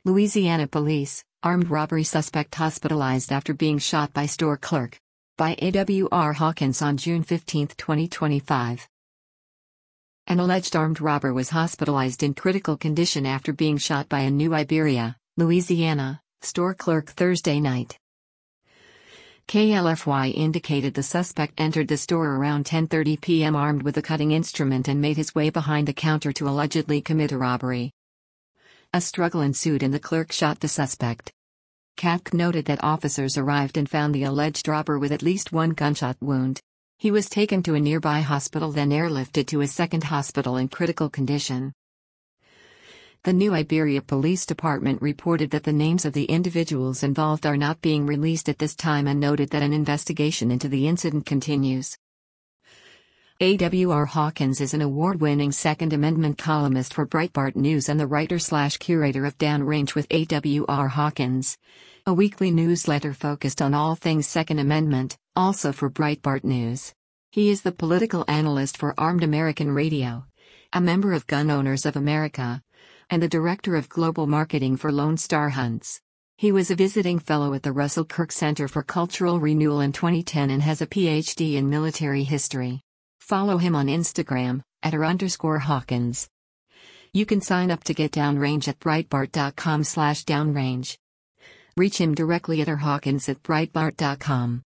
Louisiana police, armed robbery suspect hospitalized after being shot by store clerk. By A.W.R. Hawkins on June 15, 2025. An alleged armed robber was hospitalized in critical condition after being shot by a New Iberia, Louisiana, store clerk Thursday night. KLFY indicated the suspect entered the store around 10:30 p.m. armed with a cutting instrument and made his way behind the counter to allegedly commit a robbery. A struggle ensued and the clerk shot the suspect. CAPC noted that officers arrived and found the alleged robber with at least one gunshot wound. He was taken to a nearby hospital, then airlifted to a second hospital in critical condition. The New Iberia Police Department reported that the names of the individuals involved are not being released at this time and noted that an investigation into the incident continues. A.W.R. Hawkins is an award-winning Second Amendment columnist for Breitbart News and the writer/curator of Downrange with A.W.R. Hawkins, a weekly newsletter focused on all things Second Amendment, also for Breitbart News. He is the political analyst for Armed American Radio, a member of Gun Owners of America, and the director of global marketing for Lone Star Hunts. He was a visiting fellow at the Russell Kirk Center for Cultural Renewal in 2010 and has a PhD in military history. Follow him on Instagram, @r_Hawkins. You can sign up to get Downrange at Breitbart.com/downrange. Reach him directly at rhawkins@breitbart.com.